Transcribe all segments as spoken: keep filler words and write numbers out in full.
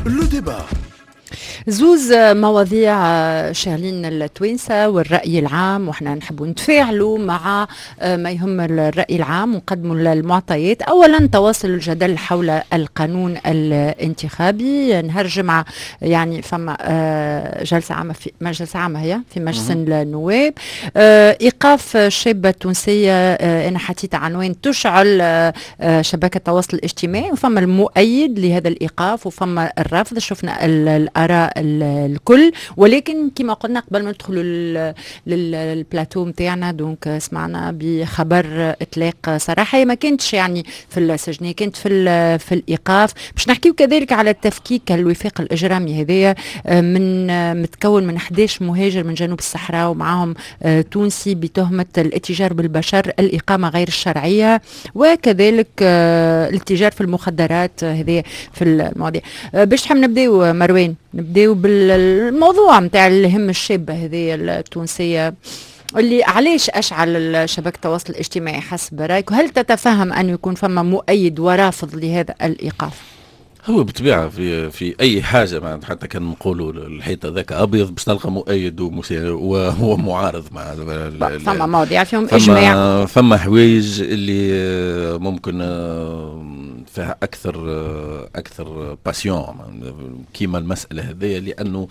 لو ديبا. زوز مواضيع شاغلين التوانسة والرأي العام، وإحنا نحب نتفاعلوا مع ما يهم الرأي العام ونقدموا المعطيات. أولا تواصل الجدل حول القانون الانتخابي. نهار الجمعة يعني فما جلسة عامة في مجلس عامة هي في مجلس النواب، إيقاف شابة تونسية أنا حطيت عنوان تشعل شبكة التواصل الاجتماعي، وفما المؤيد لهذا الإيقاف وفما الرافض. شفنا الآراء الكل، ولكن كما قلنا قبل ما ندخلوا للبلاتو متاعنا دونك سمعنا بخبر اطلاق صراحه ما كانتش يعني في السجن، كانت في في الايقاف. باش نحكيو كذلك على التفكيك الوفاق الاجرامي هذايا من متكون من أحد عشر مهاجر من جنوب الصحراء ومعهم تونسي بتهمه الاتجار بالبشر، الاقامه غير الشرعيه، وكذلك الاتجار في المخدرات. هذه في المواضيع. باش تحب نبداو مروان، نبداو بالموضوع متاع اللي هم الشابة هذه التونسية اللي علاش أشعل شبكة التواصل الاجتماعي حسب رأيك؟ وهل تتفهم أن يكون فما مؤيد ورافض لهذا الإيقاف؟ هو بالطبيعة في في أي حاجة، حتى كان نقولوا الحيط ذاك أبيض باش تلقى مؤيد وهو معارض مع فما مواضيع فيهم إجماع، فما حوايج اللي ممكن فيها أكثر أكثر باسيون كيما المسألة هذه، لأنه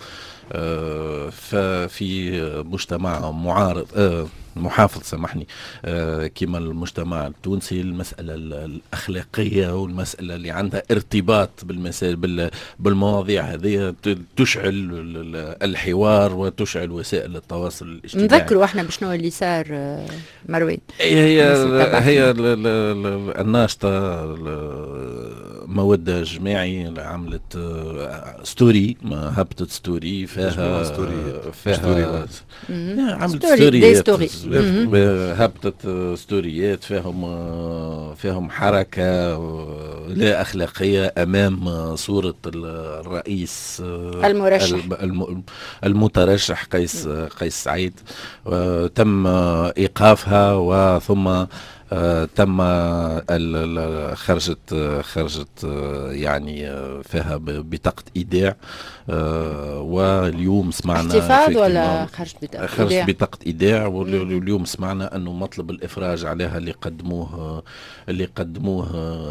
ففي مجتمع معارض محافظ سامحني كيما المجتمع التونسي، المسألة الأخلاقية والمسألة اللي عندها ارتباط بالمسائل بالمواضيع هذه تشعل الحوار وتشعل وسائل التواصل الاجتماعي. نذكروا احنا بشنو اللي صار مروان. هي هي الناشطة مودة جماعي عملت ستوري، ما هبطت ستوري فيها فيها عملت ستوري هبطت ستوريات فيهم فيهم حركة لا أخلاقية أمام صورة الرئيس المرشح المترشح قيس قيس سعيد. تم إيقافها وثم آه تم خرجت خرجت آه يعني آه فيها بطاقة إيداع. آه واليوم سمعنا احتفاظ ولا خرجت بطاقة خرجت إيداع؟ بطاقة إيداع. واليوم سمعنا أنه مطلب الإفراج عليها اللي قدموه اللي قدموه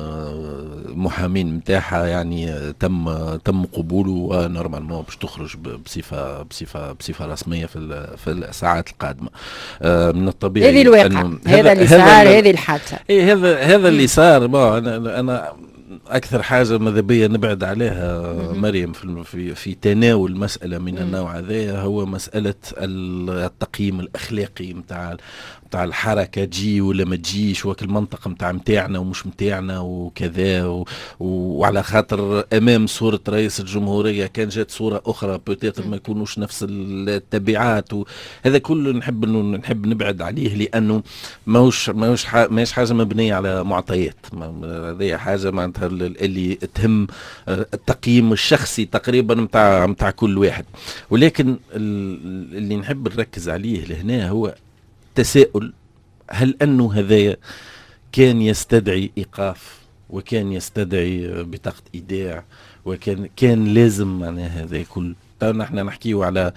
محامين متاعها يعني تم تم قبوله، ونورمالمون باش تخرج بصفة بصفة بصفة رسمية في في الساعات القادمة. آه من الطبيعي هذه الواقع، هذا اللي صار، هذه الحادثة. ايه هذا هذا اللي صار. انا انا اكثر حاجه ماذا بيا نبعد عليها مريم في في في تناول مساله من النوع هذا هو مساله التقييم الاخلاقي نتاع نتاع الحركه، تجي ولا ما تجيش، وكل المنطقه نتاع نتاعنا ومش نتاعنا وكذا و... وعلى خاطر امام صوره رئيس الجمهوريه كان جات صوره اخرى بوتيتر ما يكونوش نفس التبعات، وهذا كله نحب انه نحب نبعد عليه، لانه ماهوش ماهوش ماهيش حاجه مبنيه على معطيات. هذه حاجه معناتها اللي تهم التقييم الشخصي تقريبا نتاع نتاع كل واحد. ولكن اللي نحب نركز عليه لهنا هو تساؤل: هل أنه هذا كان يستدعي إيقاف وكان يستدعي بطاقة إيداع وكان كان لازم معناها هذا كل؟ نحن نحكيه على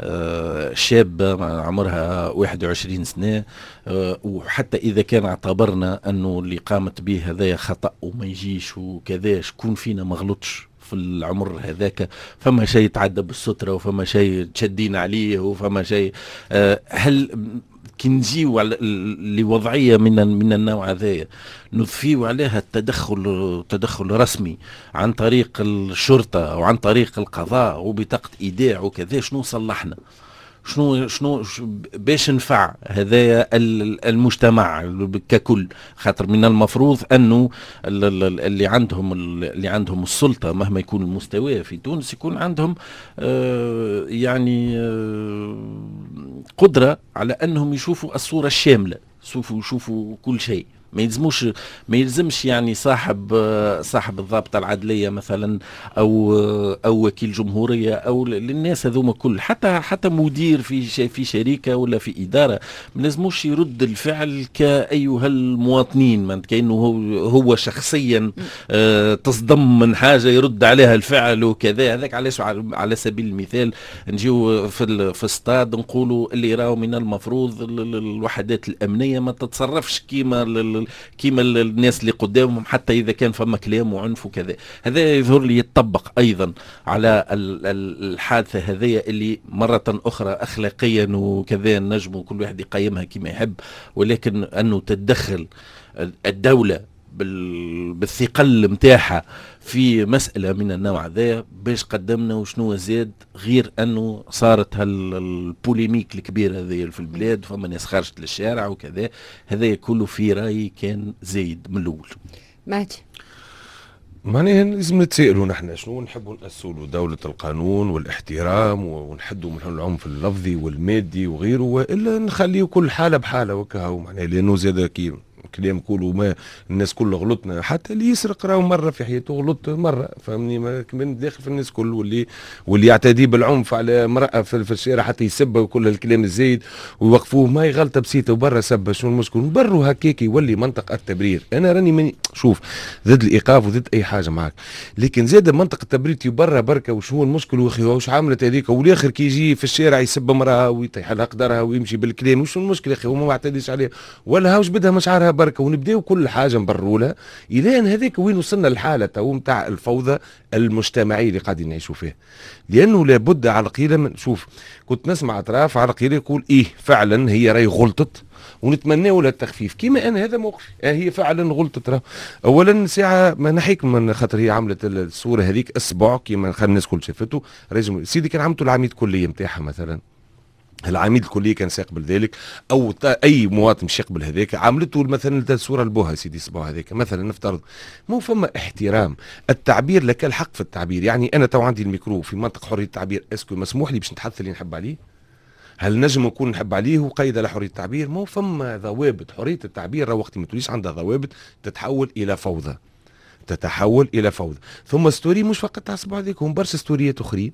شابة عمرها واحد وعشرين سنة، وحتى إذا كان اعتبرنا أنه اللي قامت به هذا خطأ وما يجيش وكذا، شكون فينا ما غلطش في العمر هذاك؟ فما شيء يتعدى بالسترة وفما شيء تشدين عليه وفما شيء. هل كي نجيو لوضعيه من من النوع هذايا نضفيو عليها التدخل تدخل رسمي عن طريق الشرطه او عن طريق القضاء وبطاقه ايداع وكذا؟ شنو صلحنا؟ شنو شنو باش نفع هذايا المجتمع ككل؟ خاطر من المفروض انه اللي عندهم اللي عندهم السلطه مهما يكون المستوى في تونس يكون عندهم آه يعني آه قدره على انهم يشوفوا الصوره الشامله، يشوفوا يشوفوا كل شيء. ما يلزموش ما يلزمش يعني صاحب صاحب الضابطه العدليه مثلا او او وكيل جمهوريه او للناس هذوما كل، حتى حتى مدير في في شركه ولا في اداره ما لازموش يرد الفعل كايها المواطنين، ما كانه هو هو شخصيا آه تصدم من حاجه يرد عليها الفعل وكذا. هذاك علاش على سبيل المثال نجيو في في استاد نقولوا اللي راهو من المفروض الوحدات الامنيه ما تتصرفش كيما كيما الناس اللي قدامهم حتى اذا كان فما كلام وعنف وكذا. هذا يظهر لي يتطبق ايضا على الحادثه هذه اللي مره اخرى اخلاقيا وكذا نجم كل واحد يقيمها كما يحب، ولكن انه تتدخل الدوله بالثقل متاعها في مسألة من النوع ذا باش قدمنا وشنو زاد غير أنه صارت هالبوليميك الكبيرة هذه في البلاد فما ناس خرجت للشارع وكذا. هذا كله في رأيي كان زايد من الأول. مهدي معناها لازم نتسائلوا نحن شنو نحبوا نأسوا له دولة القانون والاحترام ونحدوا من العنف اللفظي والمادي وغيره، وإلا نخليه كل حالة بحالة وكهو معناها لأنه زاد كي كلام كله ما الناس كل غلطنا، حتى اللي يسرق راهو مره في حياته غلط مره فهمني، ما كمان داخل في الناس كل واللي واللي يعتدي بالعنف على امراه في, في الشارع حتى يسبها وكل الكلام الزايد ويوقفوه ما غلطه بسيطه وبرا سبه شنو المشكل بروا هكاك يولي منطق التبرير. انا راني من شوف ضد الايقاف وضد اي حاجه معك، لكن زاد منطق التبرير برا بركه وشنو المشكل واخي واش عملت هذيك والاخر كي يجي في الشارع يسب امراه ويطيح لها قدرها ويمشي بالكلام وشنو المشكل يا اخي وما اعتديش عليها ولا هاوش بدها مشاعرها بركه ونبداو كل حاجه نبرولها الى ان هذيك وين وصلنا الحاله تو نتاع الفوضى المجتمعيه اللي قاعدين نعيشوا فيها. لانه لابد على قيله من شوف كنت نسمع اطراف على قيله يقول ايه فعلا هي راهي غلطت ونتمناو لها التخفيف كيما انا هذا موقفي آه هي فعلا غلطت راه. اولا ساعه ما نحيك من خاطر هي عملت الصوره هذيك اسبوع كيما خلى الناس كل شافته رجل سيدي كان عملته العميد كليه نتاعها مثلا، العميد الكليه كان سيقبل ذلك او اي مواطن مش يقبل هذاك عملته مثلا الصوره البوها سيدي اسبوع هذاك مثلا نفترض مو فما احترام التعبير لك الحق في التعبير. يعني انا تو عندي الميكرو في منطقه حريه التعبير اسكو مسموح لي باش نتحدث اللي نحب عليه؟ هل نجم نكون نحب عليه وقيد على حريه التعبير؟ مو فما ضوابط. حريه التعبير وقت ما توليش عندها ضوابط تتحول الى فوضى تتحول الى فوضى. ثم ستوري مش فقط تاع الاسبوع هذاك هم برشا ستوريات اخرين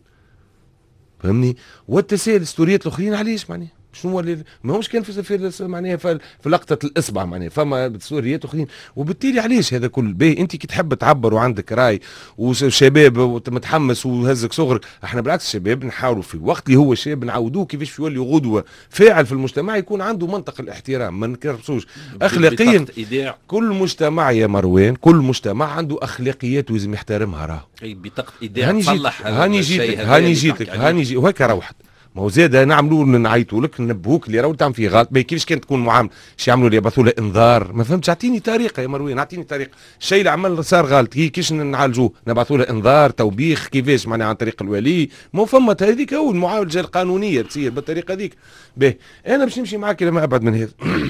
فهمني، والتساؤل ستوريات الاخرين علاش معناها شنو اللي ما همش كان في في معناها في, في لقطه الاصبع معناها فما ستوريات اخرين، وبالتالي علاش هذا كل باهي انت كي تحب تعبر وعندك راي وشباب ومتحمس وهزك صغرك. احنا بالعكس الشباب نحاولوا في الوقت اللي هو شاب نعودوه كيفاش يولي غدوه فاعل في المجتمع يكون عنده منطق الاحترام ما نكرسوش اخلاقيا. كل مجتمع يا مروان كل مجتمع عنده اخلاقيات ولازم يحترمها راه. اي بطاقه ايداع تصلح هاني جيتك هاني جيتك هاني جيتك وهكا روحت. ما هو زاد نعملوا نعيطوا لك ننبهوك اللي راهو تعمل فيه غلط باهي كيفاش كانت تكون معامله شي يعملوا لي يبعثوا له انذار ما فهمتش. اعطيني طريقه يا مروان اعطيني طريقه الشيء اللي عمل صار غلط كيفاش نعالجوه نبعثوا له انذار توبيخ كيفاش معناها عن طريق الولي. ما فما هذيك هو المعالجه القانونيه تصير بالطريقه هذيك. باهي انا باش نمشي معاك لما ابعد من هذا.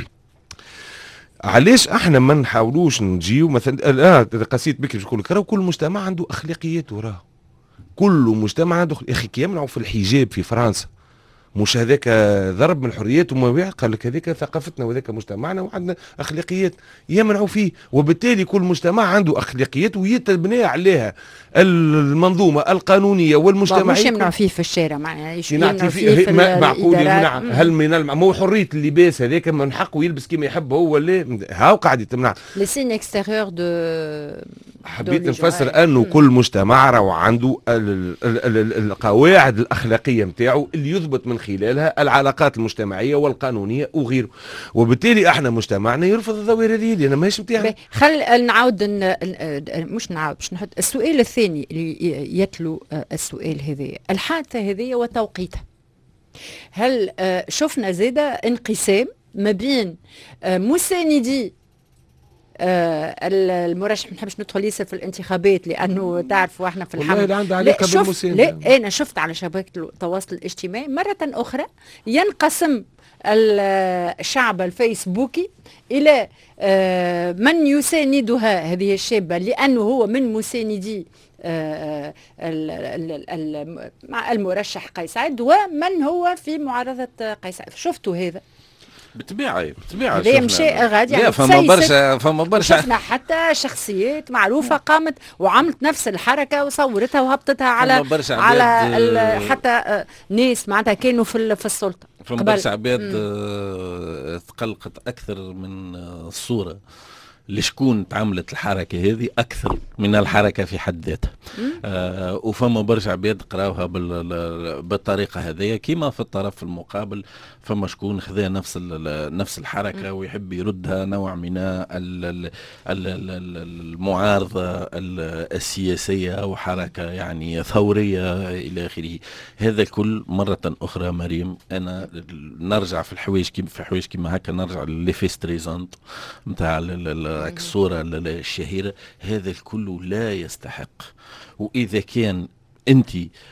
علاش احنا ما نحاولوش نجيو مثلا اه قسيت بك باش نقول لك راهو كل مجتمع عنده اخلاقياته راه كل مجتمع عنده يا اخي كي يمنعوا في الحجاب في فرنسا مش هذاك ضرب من الحريات وما قال لك هذاك ثقافتنا وهذاك مجتمعنا وعندنا اخلاقيات يمنعوا فيه، وبالتالي كل مجتمع عنده اخلاقيات ويتبنى عليها المنظومه القانونيه والمجتمعيه. مش يمنعوا فيه في الشارع معناها يمنعوا فيه, فيه في معقول يمنع. هل من المع... مو حريه اللباس هذاك من حقه يلبس كما يحب هو اللي هاو قاعد تمنع لي سين اكستيريور دو. حبيت نفسر انه كل مجتمع راهو عنده ال ال ال القواعد الاخلاقيه نتاعو اللي يضبط من خلالها العلاقات المجتمعيه والقانونيه وغيره، وبالتالي احنا مجتمعنا يرفض الظواهر هذه لان ماهيش نتاعنا. خل نعاود ن... مش نعاود باش نحط السؤال الثاني اللي يتلو السؤال هذا الحادثه هذه وتوقيتها. هل شفنا زاده انقسام ما بين مساندي آه المرشح ما نحبش ندخل ياسر في الانتخابات لانه تعرفوا احنا في الحمل لا شفت لا انا شفت على شبكه التواصل الاجتماعي مره اخرى ينقسم الشعب الفيسبوكي الى آه من يساندها هذه الشابه لانه هو من مساندي آه المرشح قيس سعيد ومن هو في معارضه قيس سعيد. شفتوا هذا؟ بالطبيعه بالطبيعه هذا مشي غادي لا فما برشا فما برشا شفنا حتى شخصيات معروفه قامت وعملت نفس الحركه وصورتها وهبطتها على على ال... حتى ناس معناتها كانوا في في السلطه. فما برشا عباد تقلقت اكثر من الصوره لشكون تعملت الحركه هذه اكثر من الحركه في حد ذاتها. آه وفما برشا عباد قراوها بالطريقه هذه كيما في الطرف المقابل فما شكون خذا نفس نفس الحركه ويحب يردها نوع من المعارضه السياسيه او حركه يعني ثوريه الى اخره. هذا الكل مره اخرى مريم انا نرجع في الحوايج كيما في حوايج كيما هكا نرجع للفيستريزونت نتاع الصورة الشهيرة. هذا الكل لا يستحق. وإذا كان أنت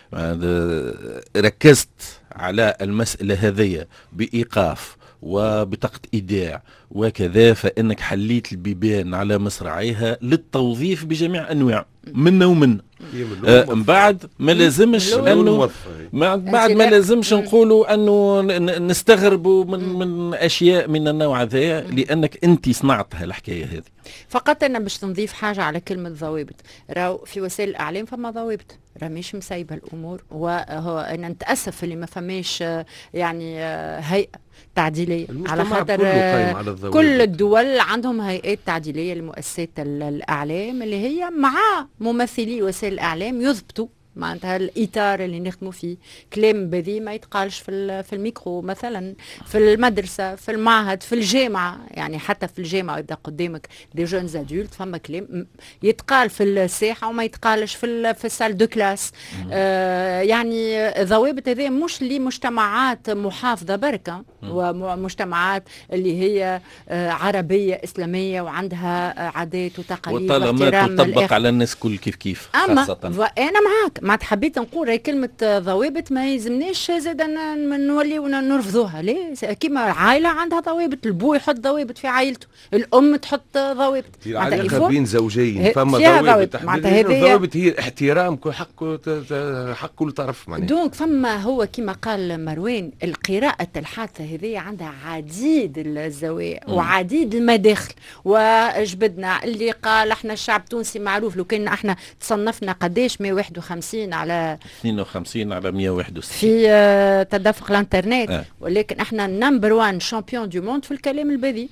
ركزت على المسألة هذه بإيقاف وبطاقة إيداع وكذا فإنك حليت البيبان على مصراعيها للتوظيف بجميع أنواع منا ومنا. آه بعد ما لازمش انه بعد ما لازمش نقولوا انه نستغربوا من من اشياء من النوع هذا لانك انت صنعت هالحكايه هذه. فقط انا باش نضيف حاجه على كلمه ضوابط. راهو في وسائل الاعلام فما ضوابط راه مش مسيبه الامور وهو انا نتاسف اللي ما فماش يعني هيئه تعديليه على خاطر كل الدول عندهم هيئات تعديليه لمؤسسات الاعلام اللي هي مع ممثلي وسائل الاعلام يضبطوا معناتها الاطار اللي نخدموا فيه. كلام بذي ما يتقالش في في الميكرو مثلا في المدرسه في المعهد في الجامعه يعني حتى في الجامعه يبدا قدامك دي جونز ادولت فما كلام يتقال في الساحه وما يتقالش في في السال دو كلاس. آه يعني ضوابط هذه مش لمجتمعات محافظه بركه ومجتمعات اللي هي آه عربيه اسلاميه وعندها عادات وتقاليد وطالما تطبق على الناس كل كيف كيف. اما انا معاك ما حبيت نقول كلمة ضوابط ما يلزمناش زاد نولي ونرفضوها. ليه؟ كيما العائلة عندها ضوابط، البو يحط ضوابط في عائلته، الأم تحط ضوابط. العلاقة بين زوجين فما ضوابط. الضوابط هي الاحترام حق حق كل طرف معناها. دونك فما هو كيما قال مروان القراءة الحادثة هذه عندها عديد الزوايا وعديد المداخل. وجبدنا اللي قال احنا الشعب التونسي معروف لو كان احنا تصنفنا قداش مئة وواحد وخمسين على اثنين وخمسين على مئة وواحد وستين في uh, تدفق الانترنت آه. ولكن احنا نمبر وان شامبيون دو موند في الكلام البذيء.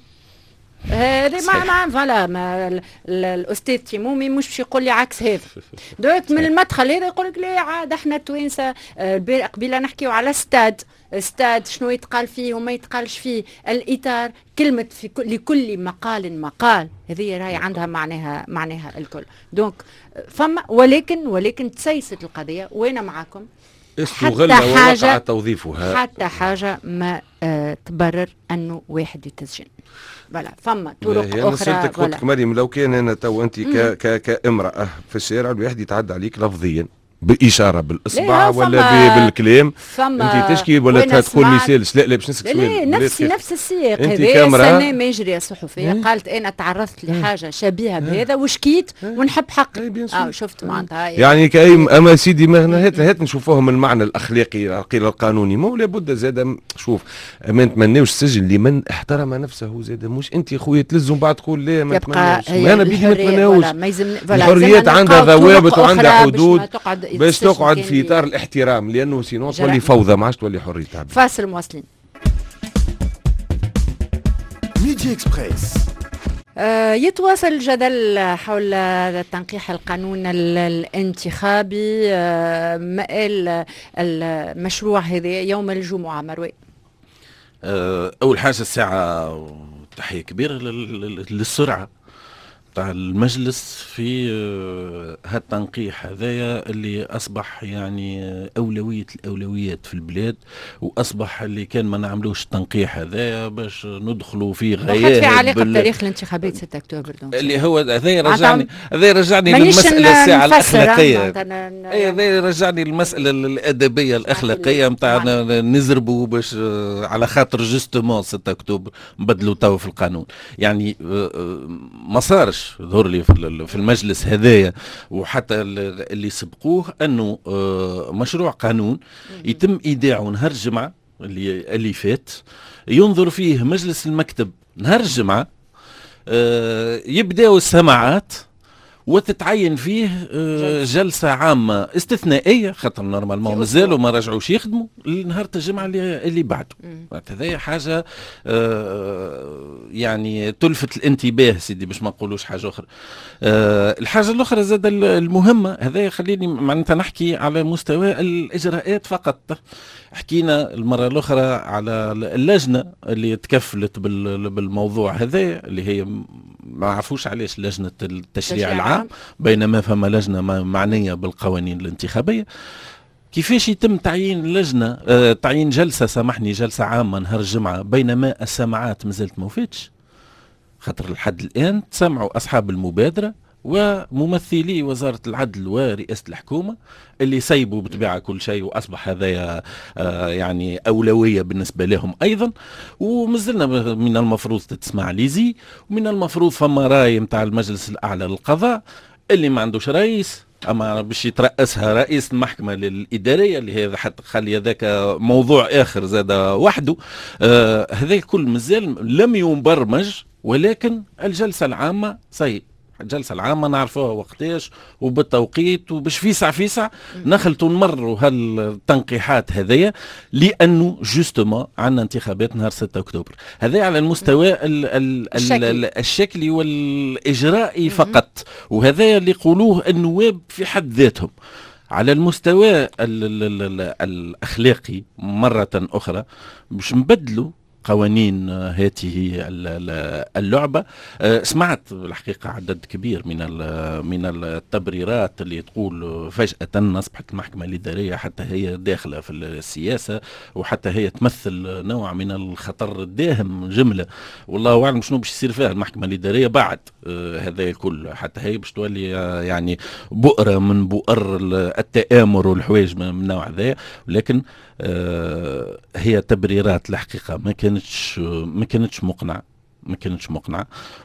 هذا ما ما فوالا ما الاستاذ تيمومي مش باش يقول لي عكس هذا. دوك من المدخل هذا يقول لك لا عاد احنا توانسه قبيله نحكيو على استاد استاد شنو يتقال فيه وما يتقالش فيه الاطار كلمه في كل لكل مقال مقال هذه راهي عندها معناها معناها الكل. دونك فما ولكن ولكن تسيست القضيه وانا معكم حتى حاجه توظيفها حتى حاجه ما آه تبرر انه واحد يتسجن. فوالا فما طرق اخرى. اخرى قلت لك مريم لو كان انا تو انت ك ك كامراه في الشارع الواحد يتعدى عليك لفظيا باشاره بالاصبع ولا بالكلام انت تشكي ولا تقول مثال لا لا باش نسالك سؤال نفس نفس السياق هذا سنه مجريه الصحفيه قالت انا تعرضت لحاجه شبيهه بهذا وشكيت ونحب حقي. اه شفت معناتها يعني كاي اما سيدي ما هات هات نشوفوهم المعنى الاخلاقي قيل القانوني مو لابد زاد شوف ما نتمناوش السجن لمن احترم نفسه زاد مش انت خويا تلزم بعد تقول لا ما نتمناوش انا بيدي ما نتمناوش. الحريات عندها ضوابط وعندها حدود باش تقعد في اطار الاحترام لانه سينو تولي فوضى ما عادش تولي حريه تعبير. فاصل مواصلين. ميدي اكسبريس. آه يتواصل الجدل حول تنقيح القانون الانتخابي آه مآل المشروع هذا يوم الجمعه. مروي آه اول حاجه الساعه تحيه كبيره للسرعه تاع المجلس في هالتنقيح هذايا اللي اصبح يعني اولويه الاولويات في البلاد واصبح اللي كان ما نعملوش التنقيح هذايا باش ندخلوا في غياب في علاقه بتاريخ الانتخابات ستة اكتوبر اللي هو هذايا رجعني هذايا رجعني للمساله الساعه الاخلاقيه اي هذايا رجعني للمساله الادبيه الاخلاقيه نتاعنا نزربوا باش على خاطر جوستومون ستة اكتوبر نبدلوا تو في القانون. يعني ما صارش ظهر لي في المجلس هذايا وحتى اللي سبقوه انه مشروع قانون يتم ايداعه نهار الجمعه اللي اللي فات ينظر فيه مجلس المكتب نهار الجمعة، آه يبداو السماعات وتتعين فيه آه جلسة عامة استثنائية، خاطر نورمالمون مازالوا ما رجعوش يخدموا لنهار الجمعة اللي, اللي بعده. هذه حاجة آه يعني تلفت الانتباه سيدي، باش ما نقولوش حاجة أخرى. آه الحاجة الأخرى زاد المهمة، هذا يخليني معناتها نحكي على مستوى الإجراءات فقط. حكينا المرة الأخرى على اللجنة اللي تكفلت بالموضوع هذا، اللي هي ما عرفوش علاش لجنة التشريع العام، بينما فما لجنة معنية بالقوانين الانتخابية. كيفاش يتم تعيين لجنة آه تعيين جلسة سامحني جلسة عامة نهار الجمعة بينما السماعات مازالت ما وفاتش؟ خاطر لحد الآن تسمعوا أصحاب المبادرة وممثلي وزارة العدل ورئاسة الحكومة اللي سيبوا بطبيعة كل شيء، وأصبح هذا آه يعني أولوية بالنسبة لهم أيضا. ومازلنا من المفروض تسمع ليزي، ومن المفروض فما راي متاع المجلس الأعلى للقضاء اللي ما عندوش رئيس، أما باش يترأسها رئيس المحكمة الإدارية اللي هي حتى خلي هذاك موضوع آخر زاد وحده. آه هذا الكل مازال لم يبرمج، ولكن الجلسة العامة سي الجلسة العامة نعرفوها وقتاش وبالتوقيت، وباش فيسع فيسع نخلطوا نمروا هالتنقيحات هذيا، لأنه جوستومون عندنا انتخابات نهار ستة أكتوبر. هذا على المستوى ال ال الشكلي. الشكلي والإجرائي فقط، وهذا اللي يقولوه النواب في حد ذاتهم. على المستوى ال ال ال الأخلاقي مرة أخرى باش نبدلوا قوانين هذه اللعبة. سمعت الحقيقة عدد كبير من من التبريرات اللي تقول فجأة أصبحت المحكمة الإدارية حتى هي داخلة في السياسة، وحتى هي تمثل نوع من الخطر الداهم جملة. والله أعلم شنو باش يصير فيها المحكمة الإدارية بعد هذا الكل، حتى هي باش تولي يعني بؤرة من بؤر التآمر والحوايج من النوع ذا. ولكن آه هي تبريرات الحقيقة ما كانتش ما كانتش مقنعة ما كانتش مقنعة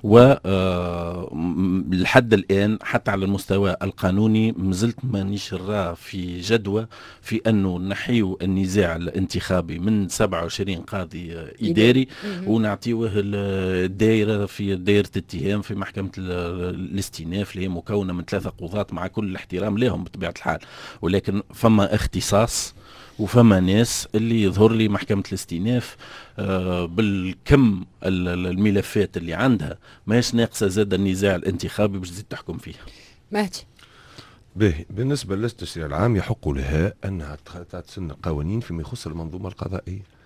ولحد الآن حتى على المستوى القانوني مازلت مانيش نرى في جدوى في أنه نحيو النزاع الانتخابي من سبعة وعشرين قاضي إداري ونعطيوه الدائرة في دائرة اتهام في محكمة الاستئناف اللي هي مكونة من ثلاثة قضاة مع كل الاحترام لهم بطبيعة الحال. ولكن فما اختصاص وفما ناس اللي يظهر لي محكمة الاستئناف آه بالكم الملفات اللي عندها ماهيش ناقصة زاد النزاع الانتخابي باش تزيد تحكم فيها. مهدي باهي، بالنسبة للتشريع العام يحق لها أنها تسن قوانين فيما يخص المنظومة القضائية.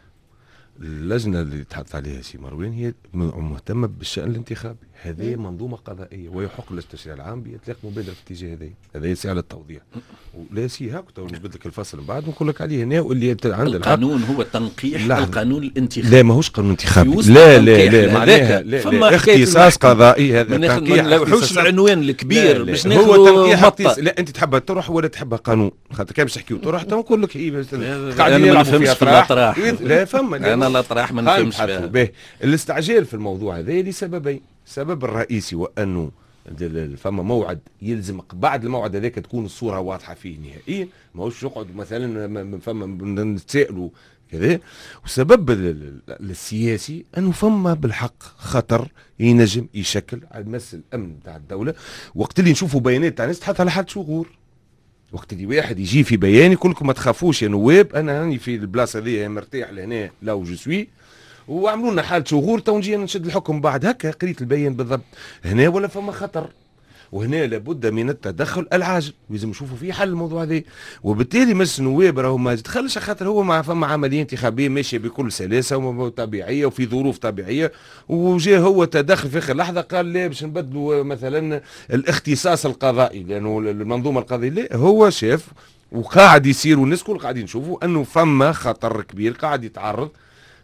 اللجنة اللي تحط عليها سي مروان هي مهتمة بالشأن الانتخابي، هذه منظومة قضائية ويحق للتشريع العام بإطلاق مبادرة في الاتجاه هذا. هذا يسعى للتوضيح ولا سي هاك تو نجبد لك الفصل من بعد ونقول لك عليه هنا واللي عند القانون هو تنقيح القانون الانتخابي. لا ماهوش قانون انتخابي، لا لا لا معناها لا لا اختصاص قضائي. هذا تنقيح ما نلوحوش العنوان الكبير باش ناخذ هو تنقيح. لا انت تحبها تروح ولا تحبها قانون، خاطر كان باش تحكيو تروح نقول لك ايه قاعدين ما نفهمش في الاطراح. لا فما انا الاطراح ما نفهمش فيها. الاستعجال في الموضوع هذا لسببين. السبب الرئيسي وانه فما موعد يلزم بعد الموعد هذاك تكون الصوره واضحه فيه نهائيا، ماهوش يقعد مثلا فما نتسائلوا كذا. والسبب السياسي انه فما بالحق خطر ينجم يشكل على مس الامن تاع الدوله. وقت اللي نشوفوا بيانات تاع ناس تحط على حد شغور، وقت اللي واحد يجي في بيان يقول لكم ما تخافوش يا نواب انا راني في البلاصه هذه مرتاح لهنا لو جو سوي، وعملوا لنا حاله شغور تو نجي نشد الحكم بعد هكا. قريت البيان بالضبط هنا ولا فما خطر، وهنا لابد من التدخل العاجل ولازم نشوفوا فيه حل الموضوع هذا. وبالتالي مجلس النواب راهو ما يتدخلش خاطر هو مع فما عمليه انتخابيه ماشيه بكل سلاسه وطبيعيه وفي ظروف طبيعيه، وجاء هو تدخل في اخر لحظه قال لا باش نبدلوا مثلا الاختصاص القضائي لانه المنظومه القضائيه. لا هو شاف وقاعد يصير والناس كل قاعدين يشوفوا انه فما خطر كبير قاعد يتعرض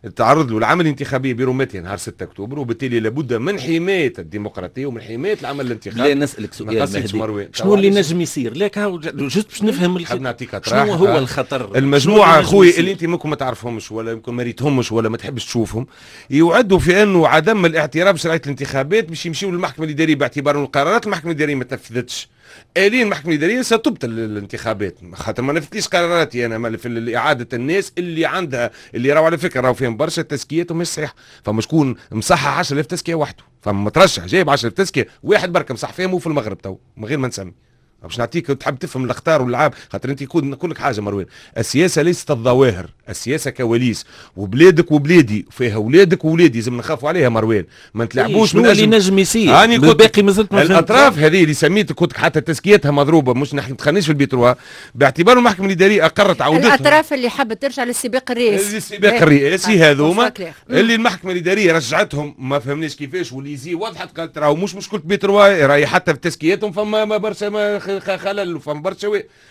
تعرض له العمل الانتخابي برمته نهار ستة اكتوبر، وبالتالي لابد من حمايه الديمقراطيه ومن حمايه العمل الانتخابي. لا نسالك سؤال مهدي، شنو اللي نجم يصير؟ لك جست باش نفهم نحب نعطيك شنو هو الخطر. المجموعه اخوي اللي انت ممكن ما تعرفهمش ولا يمكن ما ريتهمش ولا ما تحبش تشوفهم، يعدوا في انه عدم الاعتراف بشرعيه الانتخابات باش يمشيوا للمحكمه الاداريه باعتبار ان القرارات المحكمه الاداريه ما تنفذتش. آلين المحكمة الإدارية ستبطل الانتخابات، خاطر ما نفذتليش قراراتي أنا في إعادة الناس اللي عندها اللي راهو على فكرة راهو فيهم برشا تزكياتهم مش صحيحة، فما شكون مصحح عشرة آلاف تزكية وحده، فما مترشح جايب عشرة آلاف تزكية واحد بركة مصح فيهم في المغرب تو من غير ما نسمي. باش نعطيك تحب تفهم الاخطار واللعاب، خاطر انت يكون نقول لك حاجه مروان، السياسه ليست الظواهر، السياسه كواليس، وبلادك وبلادي فيها اولادك وولادي لازم نخافوا عليها مروان، ما نتلاعبوش من اللي نجم يصير. الباقي مازلت ما الاطراف هذه اللي سميتك كنت حتى تزكيتها مضروبه، مش نحن تخنيش في البيتروا باعتبار المحكمه الاداريه اقرت عودتها. الاطراف اللي حابه ترجع للسباق الرئاسي، السباق الرئاسي هذوما اللي المحكمه الاداريه رجعتهم ما فهمناش كيفاش، واللي يزي وضحت قالت راهو مش مشكله بيتروا راهي حتى في تزكيتهم فما برشا ما خلل وفهم برشا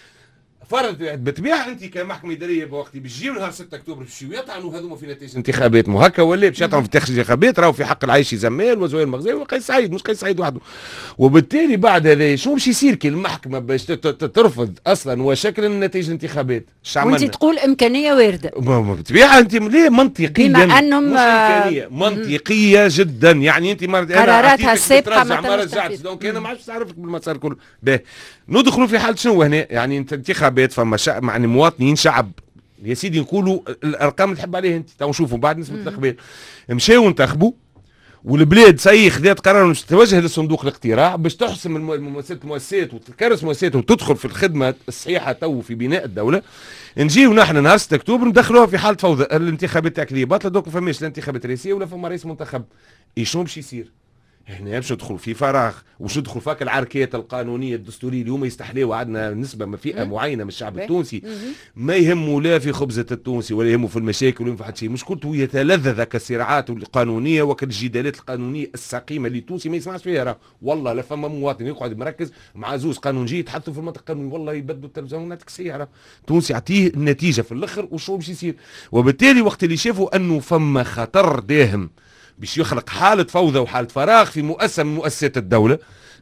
فرض بالطبيعه انت كمحكمه اداريه بوقت بيجيو نهار ستة اكتوبر باش يطعنوا هذوما في نتائج انتخابات، مو هكا ولا باش يطعنوا في نتائج انتخابات راهو في حق العيشي زمال وزويل المغزاوي وقيس سعيد مش قيس سعيد وحده. وبالتالي بعد هذا شنو باش يصير كي المحكمه باش ترفض اصلا وشكل نتائج الانتخابات؟ وانت تقول امكانيه وارده بالطبيعه انت ليه منطقيا بما انهم مش امكانيه منطقيه جدا، يعني انت قراراتها السابقه ما رجعتش دونك انا ما عادش نعرفك بالمسار كله. باهي ندخلوا في حاله شنو هنا؟ يعني انت انتخابات فما شعب يعني مواطنين شعب يا سيدي نقولوا الارقام اللي تحب عليها انت تو نشوفوا بعد نسبه الاقبال مشاو انتخبوا والبلاد سي خذات قرار باش تتوجه لصندوق الاقتراع باش تحسم المؤسسات المؤسسات وتكرس مؤسسات وتدخل في الخدمه الصحيحه تو في بناء الدوله. نجيو نحن نهار ستة اكتوبر ندخلوها في حاله فوضى، الانتخابات تاعك اللي باطله دوك ما فماش لا انتخابات رئاسيه ولا فما رئيس منتخب. اي شنو باش يصير؟ هنا باش ندخل في فراغ وش ندخل فاك العركات القانونيه الدستوريه اليوم يستحلوا عندنا نسبه من فئه معينه من الشعب التونسي ما يهمه لا في خبزه التونسي ولا يهمه في المشاكل ولا في حتى شيء، مشكلته يتلذذ كالصراعات القانونيه وكالجدالات القانونيه السقيمه اللي التونسي ما يسمعش فيها. راه والله لا فما مواطن يقعد مركز مع زوز قانونجي يتحدثوا في المنطق القانوني والله يبدلوا التلفزيونات السياره التونسي يعطيه النتيجه في الاخر وشو باش يصير. وبالتالي وقت اللي شافوا انه فما خطر داهم باش يخلق حالة فوضى وحالة فراغ في مؤسسة من مؤسسات الدولة،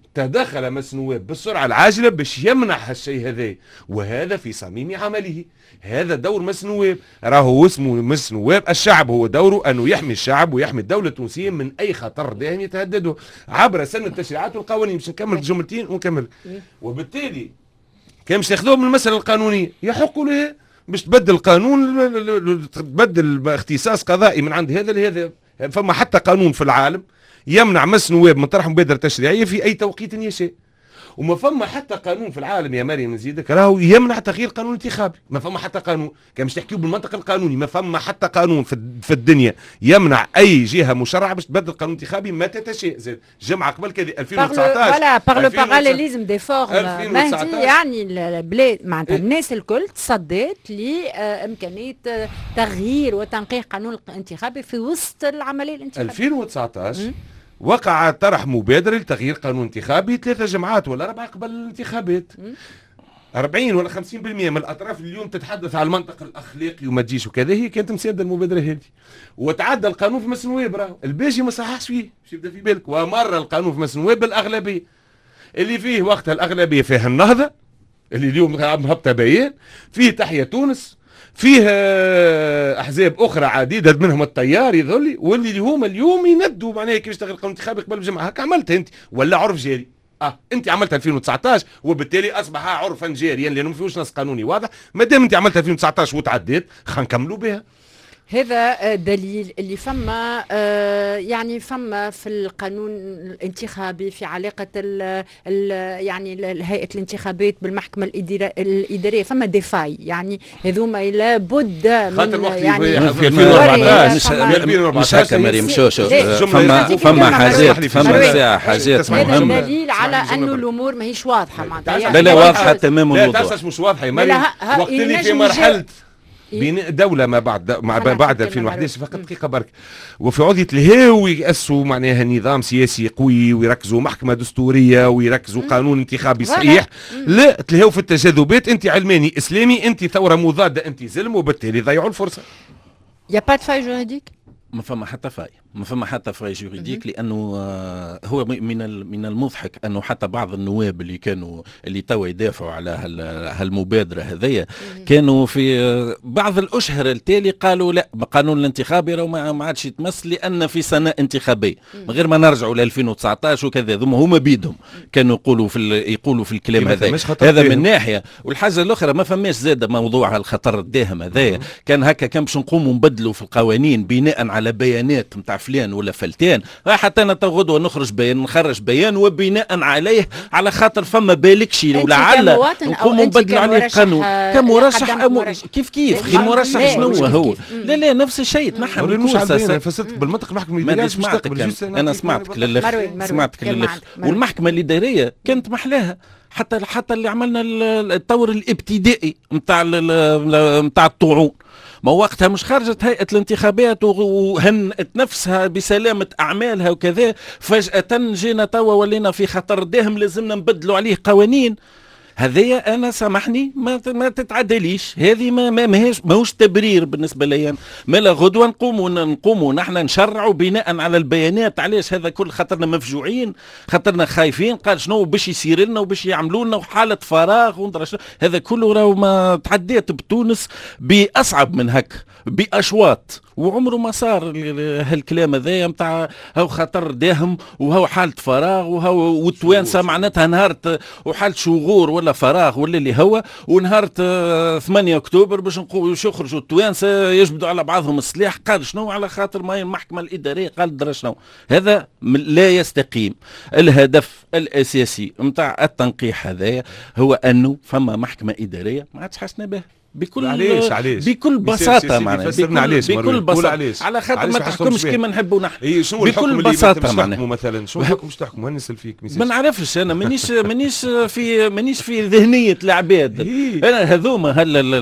تدخل مجلس النواب بالسرعة العاجلة باش يمنع هالشيء هذا، وهذا في صميم عمله. هذا دور مجلس النواب، راهو اسمه مجلس النواب، الشعب هو دوره أنه يحمي الشعب ويحمي الدولة التونسية من أي خطر داهم يتهدده عبر سن التشريعات والقوانين. باش نكمل جملتين ونكمل. وبالتالي كان باش ياخذوه من المسألة القانونية يحق له باش تبدل القانون، تبدل اختصاص قضائي من عند هذا لهذا. فما حتى قانون في العالم يمنع مجلس النواب من طرح مبادرة تشريعية في أي توقيت يشاء، وما فما حتى قانون في العالم يا مريم نزيدك راهو يمنع تغيير قانون انتخابي. ما فما حتى قانون كان باش تحكيو بالمنطق القانوني، ما فما حتى قانون في, في الدنيا يمنع اي جهه مشرعه باش تبدل قانون انتخابي متى تشاء. زين جمعه قبل كذا ألفين وتسعطاش فوالا باغ لو باراليليزم دي فورم مهدي، يعني البلاد معناتها الناس الكل تصدت لامكانيه تغيير وتنقيح قانون الانتخابي في وسط العمليه الانتخابيه. ألفين وتسعطاش وقع طرح مبادرة لتغيير قانون انتخابي ثلاثة جمعات ولا أربعة قبل الانتخابات. أربعين ولا خمسين بالمئة من الأطراف اليوم تتحدث على المنطق الأخلاقي وما تجيش وكذا هي كانت مساندة المبادرة هذه، وتعدى القانون في مجلس النواب راهو الباجي ما صححش فيه باش يبدا في بالك، ومر القانون في مجلس النواب بالأغلبية اللي فيه وقتها الأغلبية فيه النهضة اللي اليوم مهبطة بيان، فيه تحيا تونس، فيه احزاب اخرى عديده منهم التيار يظل واللي هما اليوم يندوا معناها كيفاش تغير القانون الانتخابي قبل الجمعه. هكا عملتها انت ولا عرف جاري؟ اه انت عملتها ألفين وتسعطاش وبالتالي اصبح عرفا جاريا لانه ما فيهوش نص قانوني واضح. ما دام انت عملتها ألفين وتسعطاش وتعديت خلينا نكملوا بها. هذا دليل اللي فما آه يعني فما في القانون الانتخابي في علاقة ال ال يعني هيئة الانتخابات بالمحكمة الإدارية فما ديفاي، يعني هذوما لابد من يعني في ألفين وأربعطاش مش هكا مريم. شو شو فما فما حاجات فما ساعة حاجات مهمة. هذا دليل على أنه الأمور ماهيش واضحة معناتها. لا لا واضحة تمام الموضوع. لا مش واضحة يا مريم. وقت اللي في مرحلة بناء دولة ما بعد مع بعد ألفين وأحد عشر فقط دقيقة برك، وفي عوضية الهاو يأسوا معناها نظام سياسي قوي ويركزوا محكمة دستورية ويركزوا قانون انتخابي صحيح. لا تلهاو في التجاذبات، أنت علماني إسلامي، أنت ثورة مضادة، أنت زلم، وبالتالي ضيعوا الفرصة. يا با دو فاي جوريديك؟ ما فما حتى فاي ما فما حتى فاي جوريديك لانه آه هو من من المضحك انه حتى بعض النواب اللي كانوا اللي توا يدافعوا على هالمبادره هذيا كانوا في آه بعض الاشهر التالي قالوا لا قانون الانتخابي راه ما عادش يتمس لان في سنه انتخابيه من غير ما نرجعوا ل ألفين وتسعطاش وكذا. ثم هما بيدهم كانوا يقولوا في يقولوا في الكلام هذا هذا من ناحيه. والحاجه الاخرى ما فماش زاده موضوع الخطر الداهم هذايا كان هكا كان باش نقوموا نبدلوا في القوانين بناء على بيانات نتاع فلان ولا فلتان. حتى انا غدوه نخرج بيان نخرج بيان وبناء عليه على خاطر فما بالك شيء ولعل نقوموا نبدلوا عليه القانون كمرشح كيف كيف خي المرشح شنو هو. لا لا نفس الشيء تنحى من الكوسه. فسرت بالمنطق المحكمه الاداريه مش تقبل. انا سمعتك للاخر سمعتك للاخر والمحكمه الاداريه كانت محلاها حتى حتى اللي عملنا الطور الابتدائي نتاع نتاع الطاعون. ما وقتها مش خرجت هيئة الانتخابات وهنت نفسها بسلامة أعمالها وكذا، فجأة جينا توا ولينا في خطر داهم لازمنا نبدلوا عليه قوانين. هذيا انا سامحني ما ما تتعدليش، هذه ما ما ماهيش ماهوش تبرير بالنسبه لي. مالا غدوه نقوموا نقوموا نحن نشرعوا بناء على البيانات. علاش هذا كل خاطرنا مفجوعين، خاطرنا خايفين، قال شنو باش يصير لنا وباش يعملوا لنا وحاله فراغ وندرى شنو. هذا كله راهو ما تعديت بتونس باصعب من هك باشواط، وعمره ما صار هالكلام هذايا نتاع هاو خطر داهم وهو حاله فراغ وهو والتوانسه معناتها نهار وحاله شغور ولا فراغ ولا اللي هو، ونهار ثمانية أكتوبر باش نقولوا يخرجوا التوانسه يجبدوا على بعضهم السلاح. قال شنو على خاطر ما المحكمه الاداريه قال درا شنو. هذا لا يستقيم. الهدف الاساسي نتاع التنقيح هذايا هو انه فما محكمه اداريه ما عادش حسنا بها بكل علاش علاش بكل بساطه معناها بكل, علاش بكل بساطه على خاطر ما تحكمش كما نحبوا نحن. إيه بكل بساطه معناها مثلا شنو الحكم باش تحكم هنسل فيك ما نعرفش انا مانيش مانيش في مانيش في ذهنيه العباد. إيه؟ انا هذوما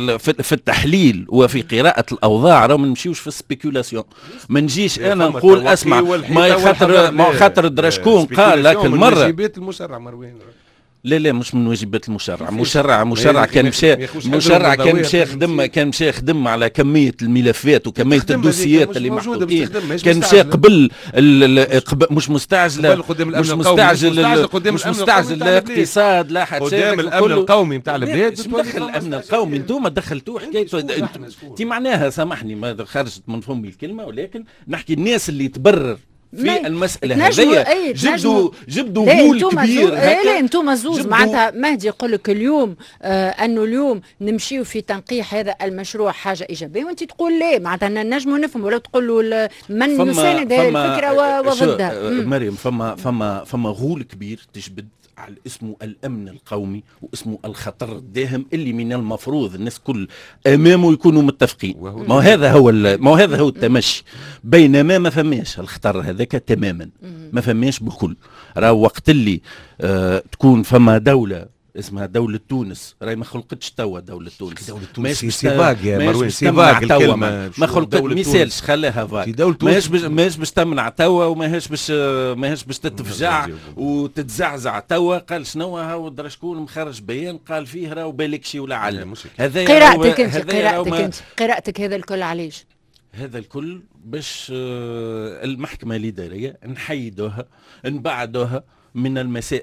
في التحليل وفي قراءه الاوضاع راه ما نمشيوش في السبيكولاسيون. ما نجيش انا نقول اسمع ما خاطر ما خاطر درشكون قال لك المره واجبات المشرع مروان. لا لا مش من واجبات المشرع. مشرع مشرع كان مشى مشرع كان مشى خدم كان مشى خدم على كميه الملفات وكميه الدوسيات اللي محطوطين. كان مشى قبل مش مستعجل مش مستعجل مش مستعجل لا اقتصاد لا حتى قدام الامن القومي نتاع البلاد. دخل الامن القومي انتم دخلتوه حكايته انت معناها سامحني ما خرجت من فمي الكلمه، ولكن نحكي الناس اللي تبرر في المسألة هذيا جبدوا جبدوا مول كبير هكا. لا انتم زوز معناتها مهدي يقول لك اليوم آه انه اليوم نمشيو في تنقيح هذا المشروع حاجة إيجابية، وانت تقول لا معناتها نجموا نفهم ولا تقول له من يساند هذه الفكرة وضدها. مريم فما فما فما غول كبير تجبد على اسمه الامن القومي واسمه الخطر الداهم اللي من المفروض الناس كل امامه يكونوا متفقين. ما هذا هو ما هذا هو التمشي. بينما ما فماش الخطر هذاك تماما، ما فماش بكل. راه وقت اللي آه تكون فما دوله اسمها دولة تونس، راهي ما خلقتش توا دولة تونس. دولة تونس سيفاق يا مروان سيفاق الكلمة ما خلقت ميسالش خلاها فاق. ماهيش باش ماهيش باش تمنع توا وماهيش باش ماهيش باش تتفجع وتتزعزع توا. قال شنو هاو درا شكون مخرج بيان قال فيه راهو بالك شي ولا علم. هذا قراءتك انت قراءتك انت قراءتك هذا الكل علاش؟ هذا الكل باش المحكمة الإدارية نحيدوها نبعدوها من المسائل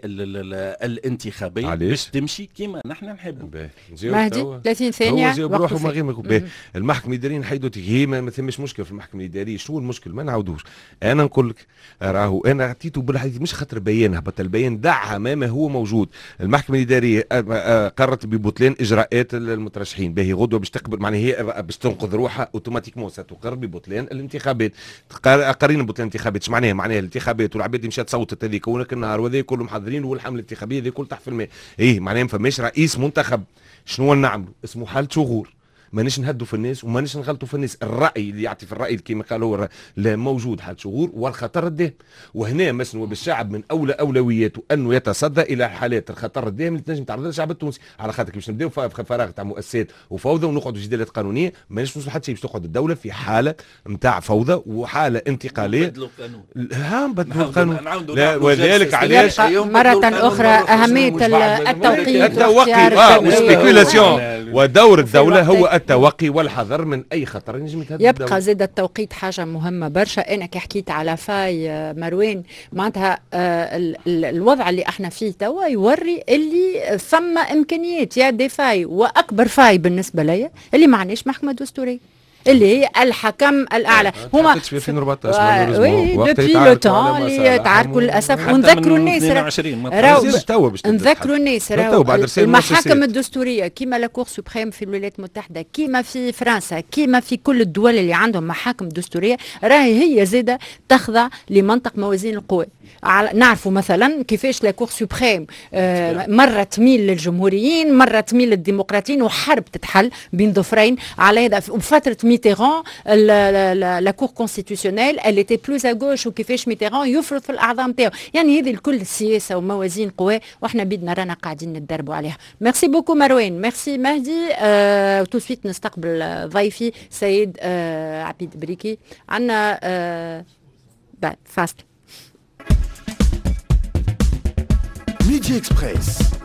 الانتخابيه باش تمشي كيما نحن نحبوا. مهدي ثلاثين ثانيه هو بروحه ما غير المحكمه الاداريه نحيدوا هي ما ثماش مشكله في المحكمه الاداريه. شنو المشكل؟ ما نعاودوش. انا نقول لك راهو انا عطيته بالحديث مش خاطر بيان هبط البيان دعها ما هو موجود. المحكمه الاداريه قررت ببطلان اجراءات المترشحين باهي غدوه باش تقبل معناها هي باش تنقذ روحها اوتوماتيكمون ستقر ببطلان الانتخابات. قارين ببطلان الانتخابات اش معناها؟ معناها الانتخابات والعباد اللي مشات صوتت هذيك ونك النهار وذي كله محضرين والحمله الانتخابيه ذي كل تحت في الماء. ايه معناها ما فماش رئيس منتخب. شنو نعملوا؟ اسمه حاله شغور. مانيش نهدوا في الناس ومانيش نغلطوا في الناس. الراي اللي يعطي في الراي كما قال هو لا موجود حاله شغور والخطر الداهم. وهنا مسنوب الشعب من اولى اولوياته انه يتصدى الى حالات الخطر الداهم اللي تنجم تعرض للشعب التونسي. على خاطر باش نبداو في فراغ تاع مؤسسات وفوضى ونقعدوا جدالات قانونيه مانيش نوصلوا حتى شيء. باش تقعد الدوله في حاله نتاع فوضى وحاله انتقاليه. بدلوا القانون. ها بدلوا القانون. لا ولذلك علاش مره اخرى اهميه التوقيت التوقيت والسبيكولاسيون ودور الدولة هو التوقي والحذر من أي خطر ينجم يتهدد يبقى الدولة. زاد التوقيت حاجة مهمة برشا. أنا كي حكيت على فاي آه، مروان معناتها آه، ال- ال- الوضع اللي احنا فيه توا يوري اللي ثم إمكانيات يا دي فاي، وأكبر فاي بالنسبة لي اللي معناش محكمة دستورية اللي هي الحكم الاعلى. هما تحدث في ألفين وأربعطاش وي دوبي لو تون اللي تعاركوا للاسف. ونذكروا الناس راهو نذكروا الناس راهو المحاكم الدستوريه كيما لا كور سوبريم في الولايات المتحده، كيما في فرنسا، كيما في كل الدول اللي عندهم محاكم دستوريه، راهي هي زاده تخضع لمنطق موازين القوى. نعرفوا مثلا كيفاش لا كور سوبريم آه مره تميل للجمهوريين مره تميل للديمقراطيين، وحرب تتحل بين ظفرين على هذا. وفتره ميتيران لا كور كونستيتيوسيونيل اللي تي بلوز ا غوش، وكيفاش ميتيران يفرض في الاعضاء نتاعو. يعني هذه الكل السياسه وموازين قوى، واحنا بيدنا رانا قاعدين نتدربوا عليها. ميرسي بوكو مروان، ميرسي مهدي. آه تو سويت نستقبل ضيفي سيد آه عبيد بريكي. عندنا آه فاست Midi Express.